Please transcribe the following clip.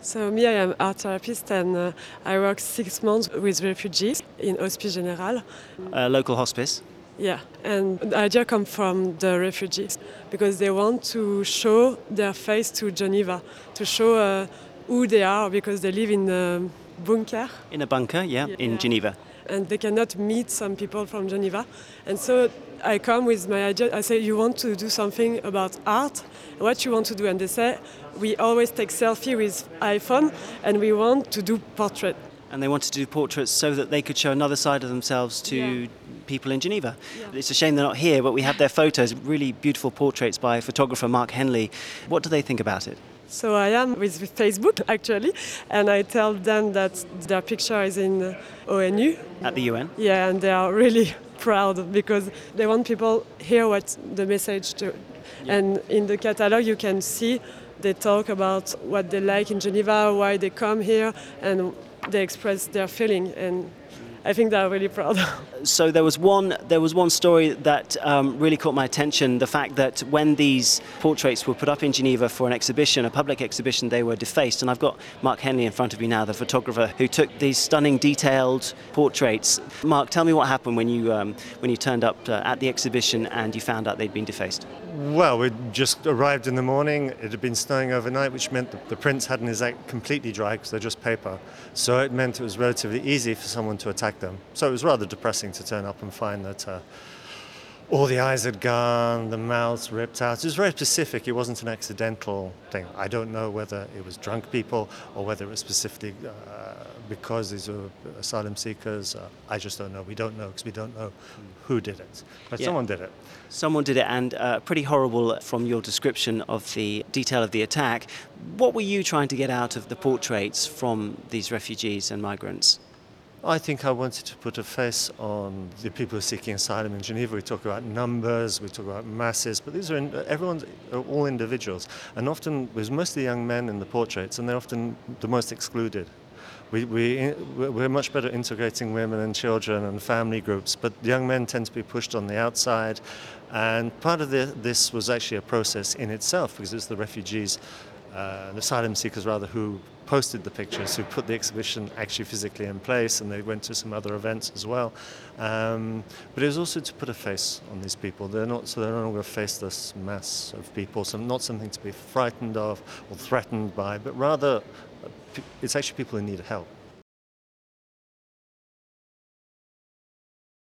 So me, I am art therapist and I work 6 months with refugees in Hospice Général. A local hospice. Yeah, and the idea comes from the refugees because they want to show their face to Geneva, to show who they are because they live in a bunker. In a bunker, yeah, in Yeah. Geneva. And they cannot meet some people from Geneva. And so I come with my idea. I say, you want to do something about art? What you want to do? And they say, we always take selfie with iPhone and we want to do portrait. And they wanted to do portraits so that they could show another side of themselves to Yeah. people in Geneva. Yeah. It's a shame they're not here, but we have their photos, really beautiful portraits by photographer Mark Henley. What do they think about it? So I am with Facebook actually, and I tell them that their picture is in ONU. At the UN? Yeah, and they are really proud because they want people hear what the message to. And in the catalog you can see they talk about what they like in Geneva, why they come here, and they express their feeling. And I think they are really proud. So there was one story that really caught my attention, the fact that when these portraits were put up in Geneva for an exhibition, a public exhibition, they were defaced. And I've got Mark Henley in front of me now, the photographer who took these stunning, detailed portraits. Mark, tell me what happened when you turned up at the exhibition and you found out they'd been defaced. Well, we just arrived in the morning. It had been snowing overnight, which meant that the prints hadn't exactly completely dry because they're just paper. So it meant it was relatively easy for someone to attack them. So it was rather depressing to turn up and find that all the eyes had gone, the mouths ripped out. It was very specific. It wasn't an accidental thing. I don't know whether it was drunk people or whether it was specifically because these were asylum seekers. I just don't know. We don't know because we don't know who did it. But Yeah. someone did it. Someone did it, and pretty horrible from your description of the detail of the attack. What were you trying to get out of the portraits from these refugees and migrants? I think I wanted to put a face on the people seeking asylum in Geneva. We talk about numbers, we talk about masses, but these are everyone's all individuals, and often there's mostly young men in the portraits, and they're often the most excluded. We're much better integrating women and children and family groups, but young men tend to be pushed on the outside, and part of this was actually a process in itself because it's the refugees, the asylum seekers rather, who posted the pictures, who put the exhibition actually physically in place, and they went to some other events as well. But it was also to put a face on these people. They're no longer a faceless mass of people, so not something to be frightened of or threatened by, but rather it's actually people who need help.